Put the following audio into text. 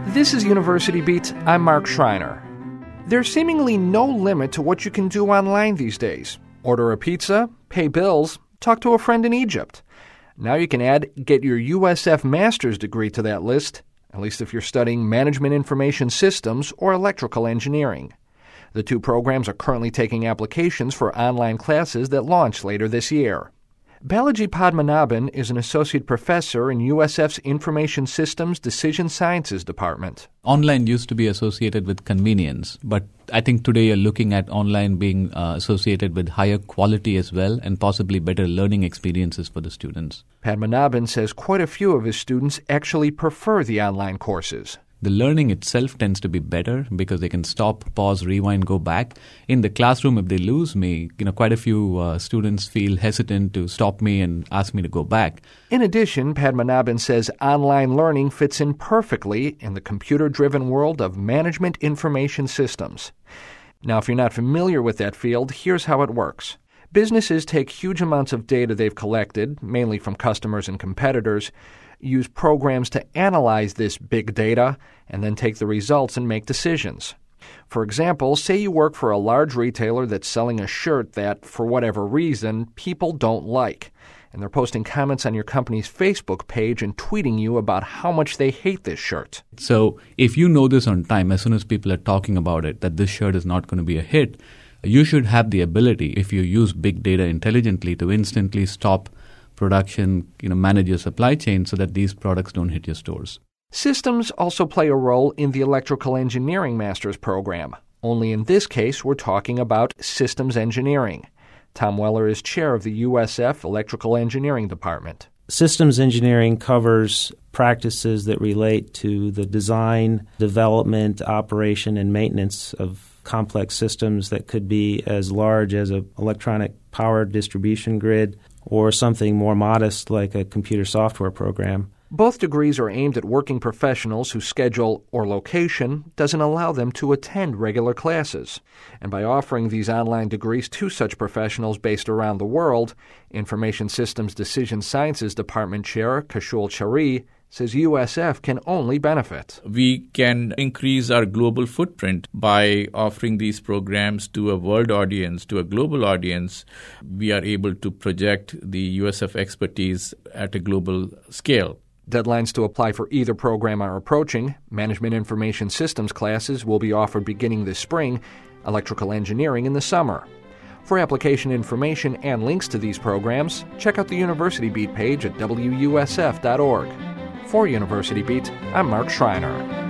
This is University Beat. I'm Mark Schreiner. There's seemingly no limit to what you can do online these days. Order a pizza, pay bills, talk to a friend in Egypt. Now you can get your USF master's degree to that list, at least if you're studying Management Information Systems or Electrical Engineering. The two programs are currently taking applications for online classes that launch later this year. Balaji Padmanabhan is an associate professor in USF's Information Systems Decision Sciences Department. Online used to be associated with convenience, but I think today you're looking at online being associated with higher quality as well and possibly better learning experiences for the students. Padmanabhan says quite a few of his students actually prefer the online courses. The learning itself tends to be better because they can stop, pause, rewind, go back. In the classroom, if they lose me, quite a few students feel hesitant to stop me and ask me to go back. In addition, Padmanabhan says online learning fits in perfectly in the computer-driven world of management information systems. Now, if you're not familiar with that field, here's how it works. Businesses take huge amounts of data they've collected, mainly from customers and competitors, use programs to analyze this big data, and then take the results and make decisions. For example, say you work for a large retailer that's selling a shirt that, for whatever reason, people don't like, and they're posting comments on your company's Facebook page and tweeting you about how much they hate this shirt. So if you know this on time, as soon as people are talking about it, that this shirt is not going to be a hit, you should have the ability, if you use big data intelligently, to instantly stop production, manage your supply chain so that these products don't hit your stores. Systems also play a role in the Electrical Engineering Master's program. Only in this case, we're talking about systems engineering. Tom Weller is chair of the USF Electrical Engineering Department. Systems engineering covers practices that relate to the design, development, operation, and maintenance of complex systems that could be as large as an electronic power distribution grid or something more modest like a computer software program. Both degrees are aimed at working professionals whose schedule or location doesn't allow them to attend regular classes. And by offering these online degrees to such professionals based around the world, Information Systems Decision Sciences Department Chair Kashul Chari says USF can only benefit. We can increase our global footprint by offering these programs to a world audience, to a global audience. We are able to project the USF expertise at a global scale. Deadlines to apply for either program are approaching. Management Information Systems classes will be offered beginning this spring, electrical engineering in the summer. For application information and links to these programs, check out the University Beat page at wusf.org. For University Beat, I'm Mark Schreiner.